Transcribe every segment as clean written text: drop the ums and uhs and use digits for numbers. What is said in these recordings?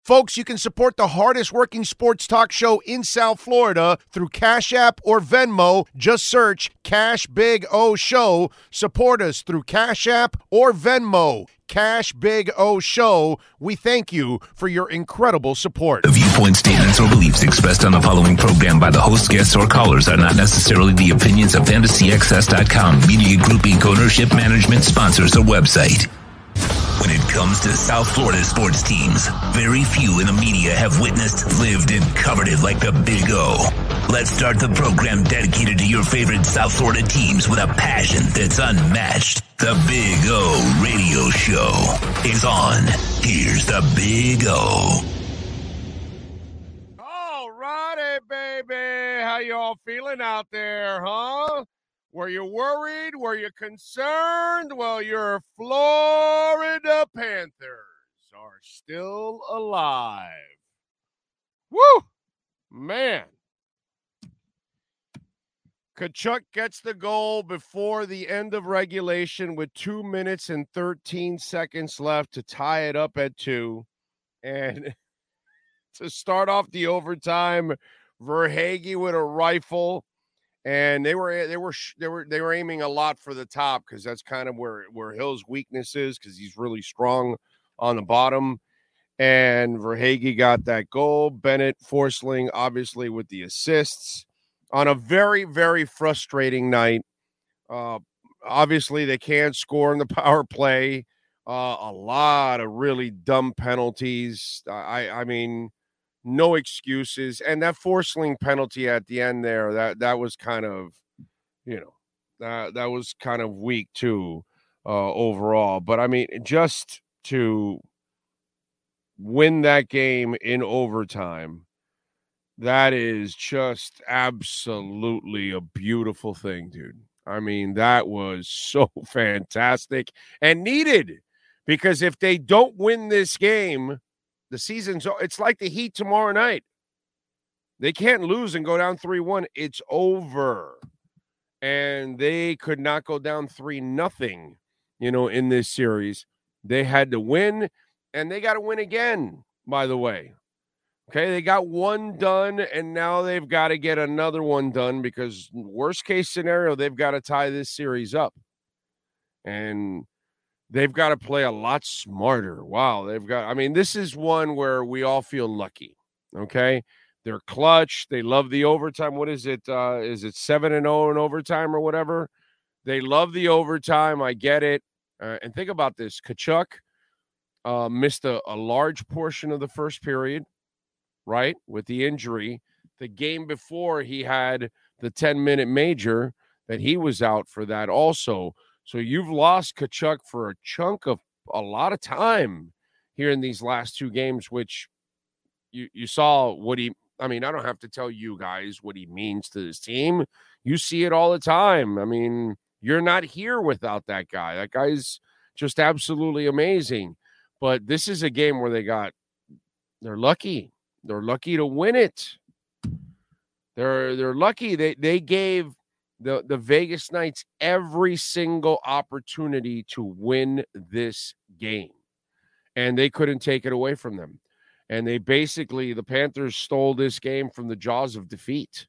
Folks, you can support the hardest working sports talk show in South Florida through Cash App or Venmo. Just search Cash Big O Show. Support us through Cash App or Venmo. Cash Big O Show. We thank you for your incredible support. The viewpoint, statements, or beliefs expressed on the following program by the host, guests, or callers are not necessarily the opinions of FantasyXS.com, Media Group Inc. ownership, management, sponsors, or website. When it comes to South Florida sports teams, very few in the media have witnessed, lived, and covered it like the Big O. Let's start the program dedicated to your favorite South Florida teams with a passion that's unmatched. The Big O Radio Show is on. Here's the Big O. All righty, baby. How you all feeling out there, huh? Were you worried? Were you concerned? Well, your Florida Panthers are still alive. Woo! Man. Tkachuk gets the goal before the end of regulation with 2 minutes and 13 seconds left to tie it up at 2. And to start off the overtime, Verhaeghe with a rifle. And they were aiming a lot for the top because that's kind of where Hill's weakness is, because he's really strong on the bottom. And Verhaeghe got that goal. Bennett Forsling, obviously, with the assists on a very, very frustrating night. Obviously, they can't score in the power play. A lot of really dumb penalties. I mean, no excuses. And that Forsling penalty at the end there, that was kind of, that was kind of weak too, overall. But I mean, just to win that game in overtime, that is just absolutely a beautiful thing, dude. I mean, that was so fantastic and needed, because if they don't win this game, the season's, it's like the Heat tomorrow night. They can't lose and go down 3-1. It's over. And they could not go down 3-0, in this series. They had to win, and they got to win again, by the way. Okay, they got one done, and now they've got to get another one done, because worst case scenario, they've got to tie this series up. And they've got to play a lot smarter. Wow, this is one where we all feel lucky, okay? They're clutch. They love the overtime. What is it? Is it 7-0 in overtime or whatever? They love the overtime. I get it. And think about this. Tkachuk missed a large portion of the first period, right, with the injury. The game before, he had the 10-minute major that he was out for that also. So you've lost Tkachuk for a chunk of a lot of time here in these last two games, which you saw what I don't have to tell you guys what he means to this team. You see it all the time. I mean, you're not here without that guy. That guy's just absolutely amazing. But this is a game where they're lucky. They're lucky to win it. They're lucky. They gave the Vegas Knights every single opportunity to win this game, and they couldn't take it away from them. And the Panthers stole this game from the jaws of defeat.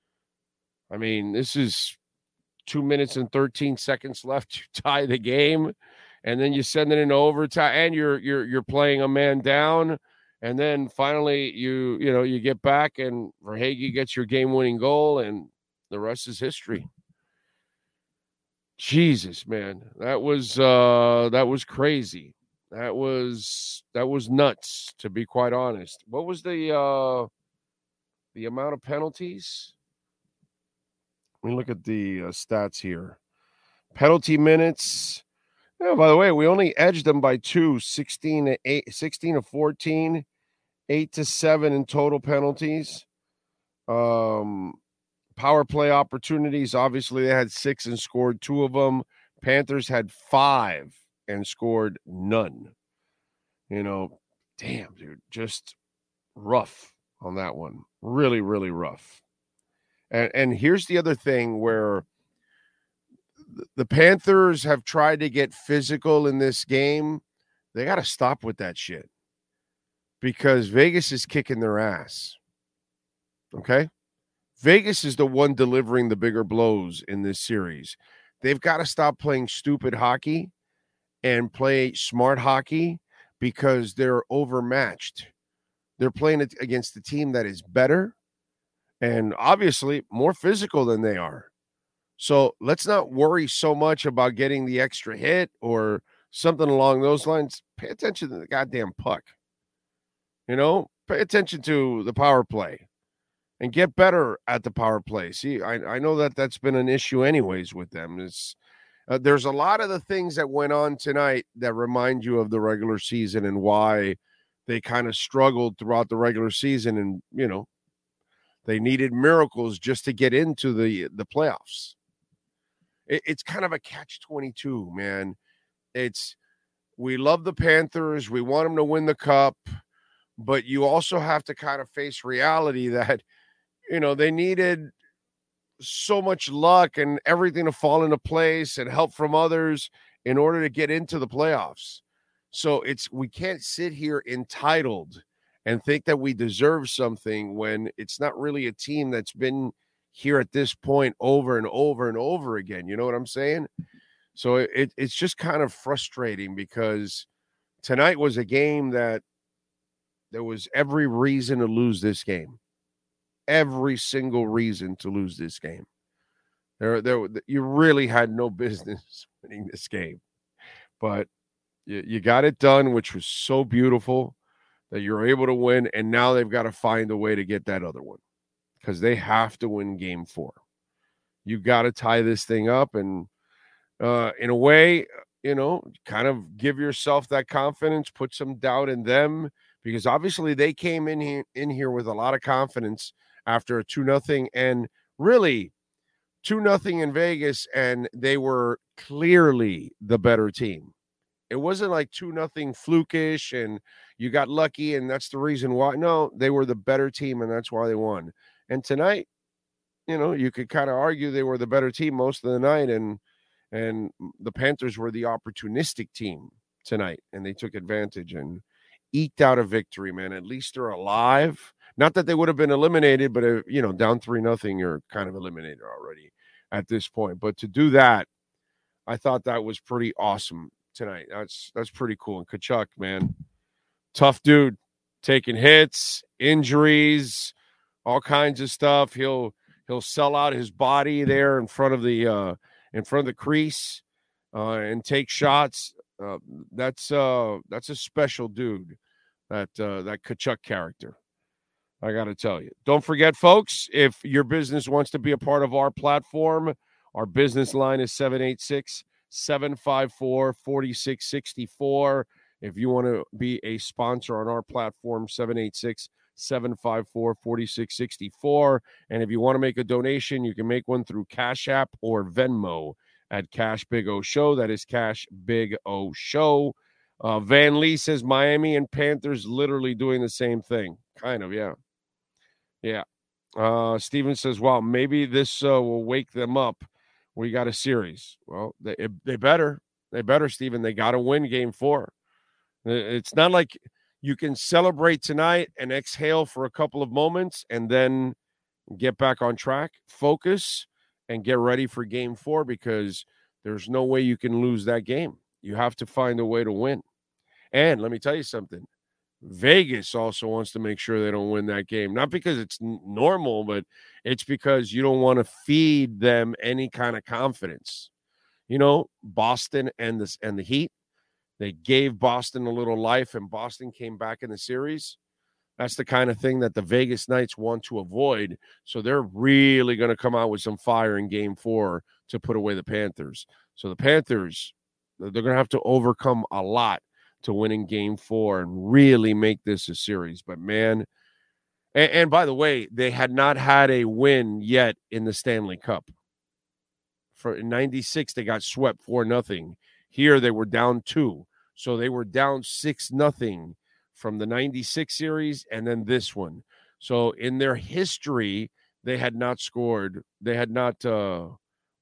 I mean, this is 2 minutes and 13 seconds left to tie the game, and then you send it into overtime, and you're playing a man down, and then finally you get back, and Verhaeghe gets your game-winning goal, and the rest is history. Jesus, man, that was crazy. That was nuts, to be quite honest. What was the amount of penalties? Let me look at the stats here. Penalty minutes. Yeah, by the way, we only edged them by 2, 16 to 14, 8 to 7 in total penalties. Power play opportunities, obviously they had 6 and scored 2 of them. Panthers had 5 and scored none. Damn, dude, just rough on that one. Really, really rough. And here's the other thing where the Panthers have tried to get physical in this game. They got to stop with that shit. because Vegas is kicking their ass. Okay? Vegas is the one delivering the bigger blows in this series. They've got to stop playing stupid hockey and play smart hockey because they're overmatched. They're playing it against a team that is better and obviously more physical than they are. So let's not worry so much about getting the extra hit or something along those lines. Pay attention to the goddamn puck. Pay attention to the power play and get better at the power play. See, I know that's been an issue anyways with them. There's a lot of the things that went on tonight that remind you of the regular season and why they kind of struggled throughout the regular season. And, they needed miracles just to get into the playoffs. It's kind of a catch-22, man. We love the Panthers. We want them to win the cup. But you also have to kind of face reality that, they needed so much luck and everything to fall into place and help from others in order to get into the playoffs. So we can't sit here entitled and think that we deserve something when it's not really a team that's been here at this point over and over and over again. You know what I'm saying? So it's just kind of frustrating because tonight was a game that there was every reason to lose this game. Every single reason to lose this game. You really had no business winning this game. But you got it done, which was so beautiful that you're able to win, and now they've got to find a way to get that other one because they have to win game 4. You got to tie this thing up and, in a way, kind of give yourself that confidence, put some doubt in them because obviously they came in here with a lot of confidence after a 2-0 and really 2-0 in Vegas, and they were clearly the better team. It wasn't like 2-0 flukish and you got lucky and that's the reason why. No, they were the better team and that's why they won. And tonight, you could kind of argue they were the better team most of the night and the Panthers were the opportunistic team tonight and they took advantage and eked out a victory, man. At least they're alive. Not that they would have been eliminated, but, down 3-0, you're kind of eliminated already at this point. But to do that, I thought that was pretty awesome tonight. That's pretty cool. And Tkachuk, man, tough dude, taking hits, injuries, all kinds of stuff. He'll sell out his body there in front of the crease and take shots. That's a special dude, that Tkachuk character. I got to tell you. Don't forget, folks, if your business wants to be a part of our platform, our business line is 786-754-4664. If you want to be a sponsor on our platform, 786-754-4664. And if you want to make a donation, you can make one through Cash App or Venmo at Cash Big O Show. That is Cash Big O Show. Van Lee says Miami and Panthers literally doing the same thing. Kind of, yeah. Yeah. Steven says, well, maybe this will wake them up. We got a series. Well, they better, Steven. They got to win game 4. It's not like you can celebrate tonight and exhale for a couple of moments and then get back on track, focus, and get ready for game 4 because there's no way you can lose that game. You have to find a way to win. And let me tell you something. Vegas also wants to make sure they don't win that game. Not because it's normal, but it's because you don't want to feed them any kind of confidence. Boston and the Heat, they gave Boston a little life, and Boston came back in the series. That's the kind of thing that the Vegas Knights want to avoid. So they're really going to come out with some fire in game 4 to put away the Panthers. So the Panthers, they're going to have to overcome a lot to win in game 4 and really make this a series. But, man, and by the way, they had not had a win yet in the Stanley Cup. In 96, they got swept 4-0. Here, they were down 2. So they were down 6-0 from the 96 series and then this one. So in their history, they had not scored. They had not,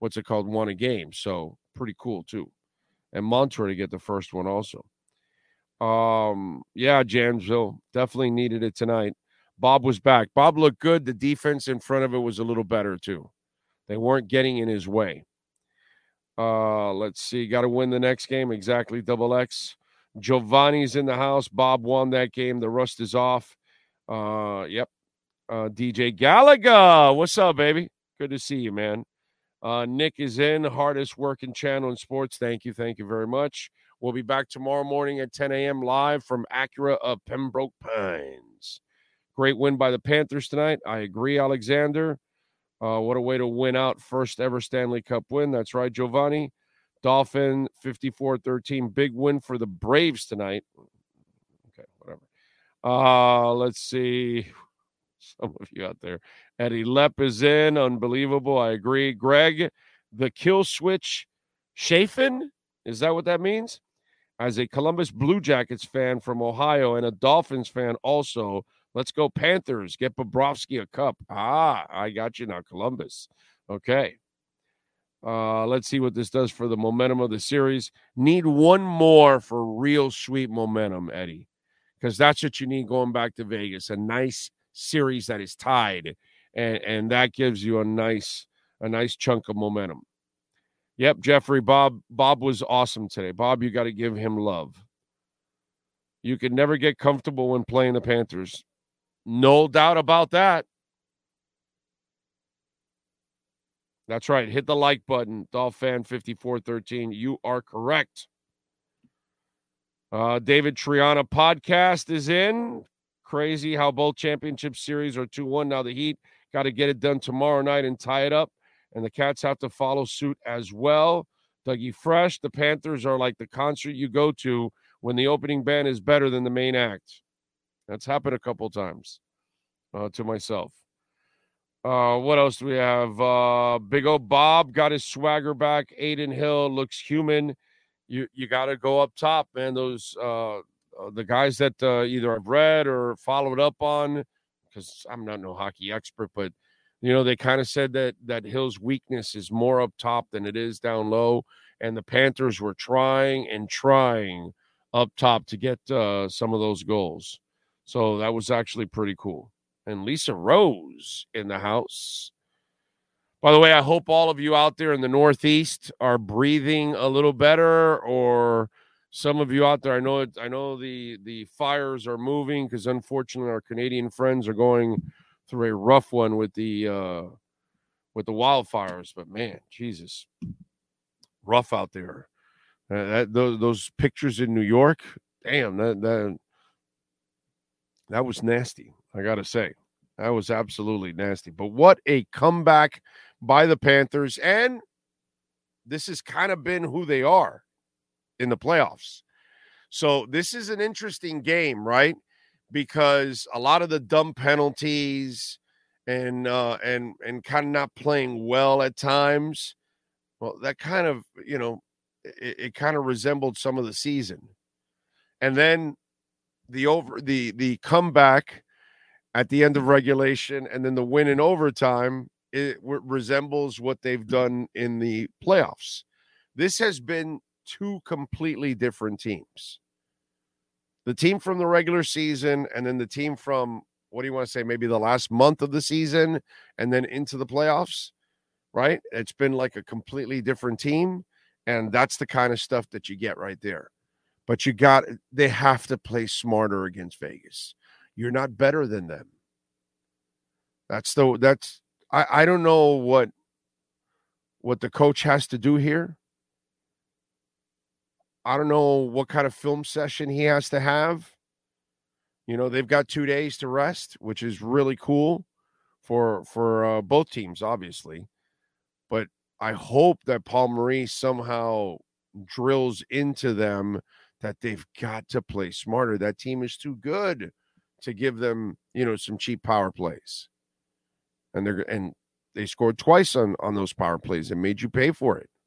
won a game. So pretty cool, too. And Montour to get the first one also. Yeah, Jansville definitely needed it tonight. Bob was back. Bob looked good. The defense in front of it was a little better too. They weren't getting in his way. Let's see. Got to win the next game. Exactly. Double X. Giovanni's in the house. Bob won that game. The rust is off. Yep. DJ Gallagher. What's up, baby? Good to see you, man. Nick is in. Hardest working channel in sports. Thank you. Thank you very much. We'll be back tomorrow morning at 10 a.m. live from Acura of Pembroke Pines. Great win by the Panthers tonight. I agree, Alexander. What a way to win out. First ever Stanley Cup win. That's right, Giovanni. Dolphin 54-13. Big win for the Braves tonight. Okay, whatever. Let's see. Some of you out there. Eddie Lepp is in. Unbelievable. I agree. Greg, the kill switch Chafin? Is that what that means? As a Columbus Blue Jackets fan from Ohio and a Dolphins fan also, let's go Panthers. Get Bobrovsky a cup. I got you now, Columbus. Okay. Let's see what this does for the momentum of the series. Need one more for real sweet momentum, Eddie, because that's what you need going back to Vegas. A nice series that is tied, and that gives you a nice chunk of momentum. Yep, Jeffrey, Bob was awesome today. Bob, you got to give him love. You can never get comfortable when playing the Panthers. No doubt about that. That's right. Hit the like button. Dolphin 5413. You are correct. David Triana podcast is in. Crazy how both championship series are 2-1. Now the Heat got to get it done tomorrow night and tie it up. And the Cats have to follow suit as well. Dougie Fresh, the Panthers are like the concert you go to when the opening band is better than the main act. That's happened a couple times to myself. What else do we have? Big O Bob got his swagger back. Aiden Hill looks human. You got to go up top, man. Those the guys that either I've read or followed up on, because I'm not no hockey expert, but they kind of said that Hill's weakness is more up top than it is down low, and the Panthers were trying up top to get some of those goals. So that was actually pretty cool. And Lisa Rose in the house. By the way, I hope all of you out there in the Northeast are breathing a little better, or some of you out there, I know the fires are moving because unfortunately our Canadian friends are going through a rough one with the wildfires. But man, Jesus, rough out there. Those pictures in New York, damn, that was nasty. I got to say, that was absolutely nasty. But what a comeback by the Panthers. And this has kind of been who they are in the playoffs. So this is an interesting game, right? Because a lot of the dumb penalties and kind of not playing well at times, well, that kind of, it kind of resembled some of the season. And then the comeback at the end of regulation, and then the win in overtime, it resembles what they've done in the playoffs. This has been two completely different teams. The team from the regular season, and then the team from, what do you want to say, maybe the last month of the season, and then into the playoffs, right? It's been like a completely different team, and that's the kind of stuff that you get right there. But they have to play smarter against Vegas. You're not better than them. I don't know what the coach has to do here. I don't know what kind of film session he has to have. They've got 2 days to rest, which is really cool for both teams, obviously. But I hope that Paul Maurice somehow drills into them that they've got to play smarter. That team is too good to give them, some cheap power plays. And they scored twice on those power plays and made you pay for it.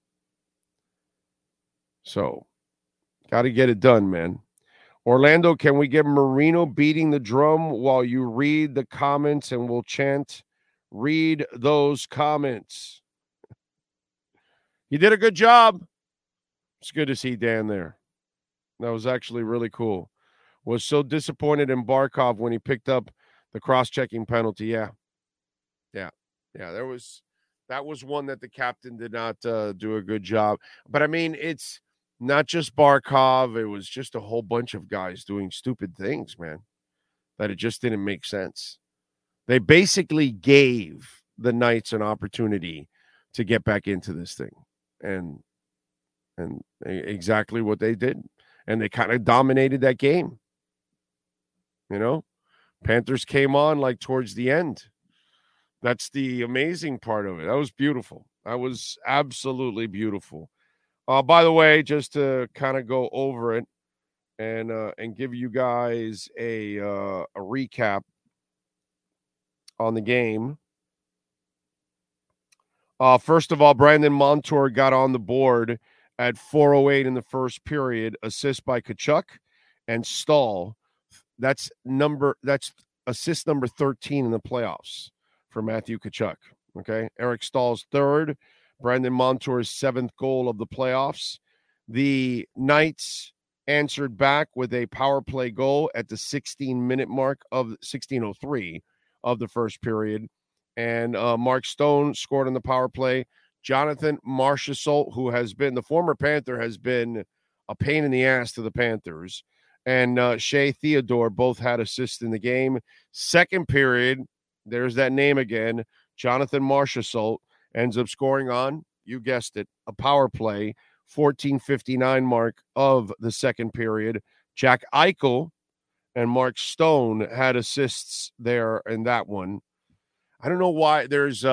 So, got to get it done, man. Orlando, can we get Marino beating the drum while you read the comments, and we'll chant, read those comments. You did a good job. It's good to see Dan there. That was actually really cool. Was so disappointed in Barkov when he picked up the cross-checking penalty. Yeah. That was one that the captain did not do a good job. But I mean, it's not just Barkov. It was just a whole bunch of guys doing stupid things, man, that it just didn't make sense. They basically gave the Knights an opportunity to get back into this thing, and exactly what they did. And they kind of dominated that game. Panthers came on like towards the end. That's the amazing part of it. That was beautiful. That was absolutely beautiful. By the way, just to kind of go over it and give you guys a recap on the game. First of all, Brandon Montour got on the board at 4:08 in the first period. Assist by Tkachuk and Stahl. That's assist number 13 in the playoffs for Matthew Tkachuk. Okay. Eric Stahl's third, Brandon Montour's seventh goal of the playoffs. The Knights answered back with a power play goal at the 16-minute mark of 16:03 of the first period. And Mark Stone scored on the power play. Jonathan Marchessault, who has been the former Panther, has been a pain in the ass to the Panthers. And Shea Theodore both had assists in the game. Second period, there's that name again. Jonathan Marchessault ends up scoring on, you guessed it, a power play, 14:59 mark of the second period. Jack Eichel and Mark Stone had assists there in that one. I don't know why there was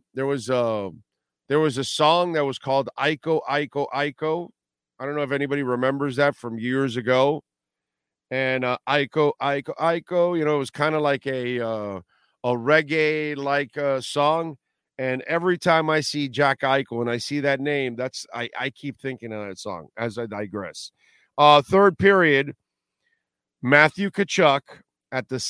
a song that was called Eiko, Eiko, Eiko. I don't know if anybody remembers that from years ago. And Eiko, Eiko, Eiko, it was kind of like a reggae-like song. And every time I see Jack Eichel and I see that name, I keep thinking of that song as I digress. Third period, Matthew Tkachuk at the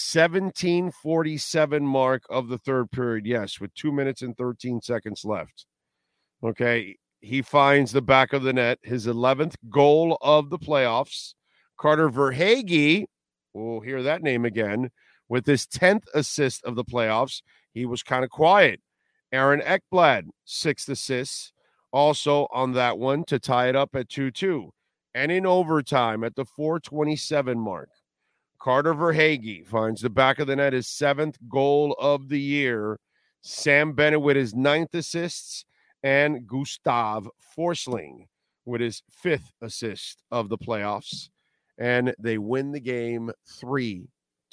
17:47 mark of the third period, yes, with 2 minutes and 13 seconds left. Okay, he finds the back of the net, his 11th goal of the playoffs. Carter Verhaeghe, we'll hear that name again, with his 10th assist of the playoffs. He was kind of quiet. Aaron Ekblad, 6th assists, also on that one to tie it up at 2-2. And in overtime at the 4:27 mark, Carter Verhaeghe finds the back of the net, his 7th goal of the year. Sam Bennett with his 9th assists, and Gustav Forsling with his 5th assist of the playoffs. And they win the game 3-2.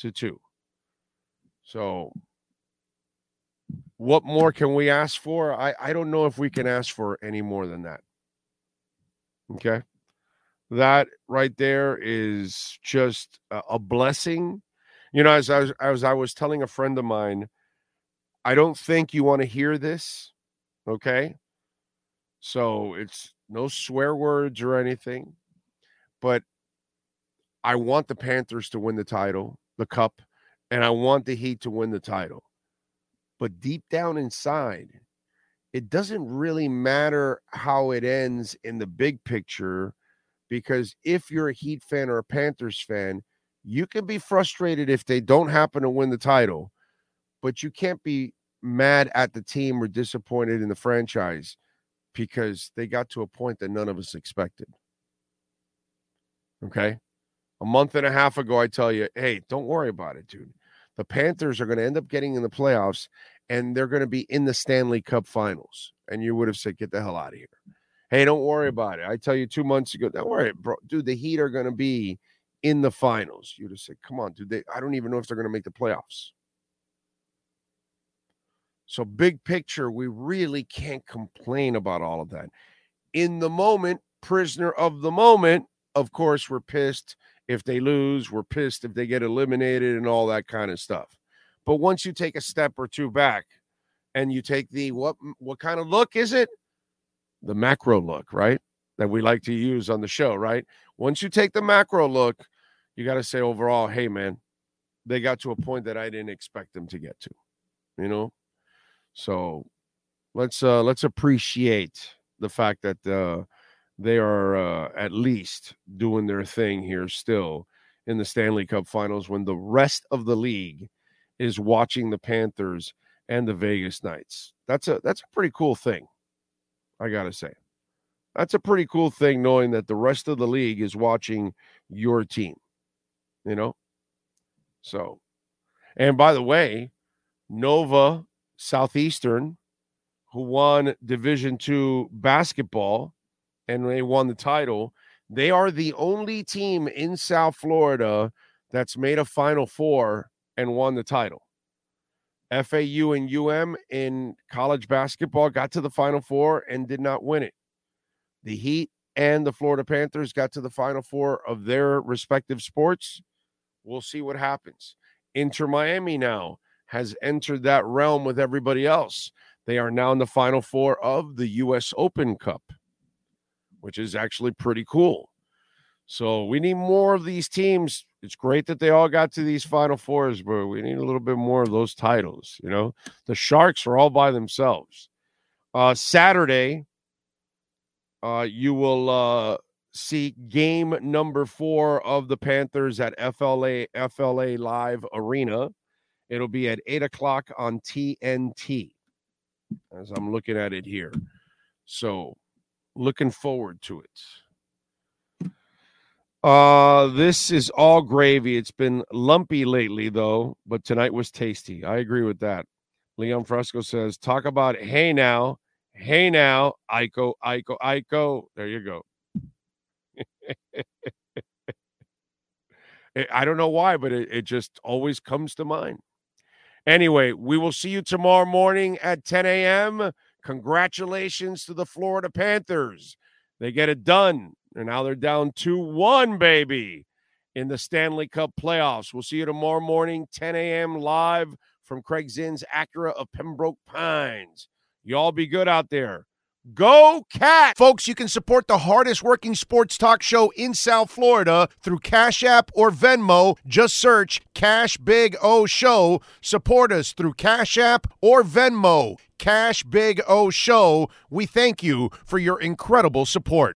So what more can we ask for? I don't know if we can ask for any more than that. Okay. That right there is just a blessing. As I was telling a friend of mine, I don't think you want to hear this. Okay. So it's no swear words or anything, but I want the Panthers to win the title, the cup, and I want the Heat to win the title. But deep down inside, it doesn't really matter how it ends in the big picture, because if you're a Heat fan or a Panthers fan, you can be frustrated if they don't happen to win the title, but you can't be mad at the team or disappointed in the franchise because they got to a point that none of us expected. Okay? A month and a half ago, I tell you, hey, don't worry about it, dude. The Panthers are going to end up getting in the playoffs, and they're going to be in the Stanley Cup Finals. And you would have said, get the hell out of here. Hey, don't worry about it. I tell you 2 months ago, don't worry, bro. Dude, the Heat are going to be in the finals. You'd have said, come on, dude. I don't even know if they're going to make the playoffs. So big picture, we really can't complain about all of that. In the moment, prisoner of the moment, of course, we're pissed if they lose. We're pissed if they get eliminated and all that kind of stuff. But once you take a step or two back and you take the, what kind of look is it? The macro look, right? That we like to use on the show, right? Once you take the macro look, you got to say overall, hey, man, they got to a point that I didn't expect them to get to, So let's appreciate the fact that they are at least doing their thing here still in the Stanley Cup Finals when the rest of the league is watching the Panthers and the Vegas Knights. That's a pretty cool thing, I got to say. That's a pretty cool thing knowing that the rest of the league is watching your team, you know? So, and by the way, Nova Southeastern, who won Division II basketball, and they won the title, they are the only team in South Florida that's made a Final Four and won the title. FAU and UM in college basketball got to the Final Four and did not win it. The Heat and the Florida Panthers got to the Final Four of their respective sports. We'll see what happens. Inter Miami now has entered that realm with everybody else. They are now in the Final Four of the U.S. Open Cup, which is actually pretty cool. So we need more of these teams. It's great that they all got to these Final Fours, but we need a little bit more of those titles, you know? The Sharks are all by themselves. Saturday, you will see game number 4 of the Panthers at FLA Live Arena. It'll be at 8 o'clock on TNT, as I'm looking at it here. So looking forward to it. This is all gravy. It's been lumpy lately, though, but tonight was tasty. I agree with that. Leon Fresco says, talk about hey now, Iko. There you go. I don't know why, but it just always comes to mind. Anyway, we will see you tomorrow morning at 10 a.m. Congratulations to the Florida Panthers. They get it done. And now they're down 2-1, baby, in the Stanley Cup playoffs. We'll see you tomorrow morning, 10 a.m. live from Craig Zinn's Acura of Pembroke Pines. Y'all be good out there. Go Cat! Folks, you can support the hardest working sports talk show in South Florida through Cash App or Venmo. Just search Cash Big O Show. Support us through Cash App or Venmo. Cash Big O Show. We thank you for your incredible support.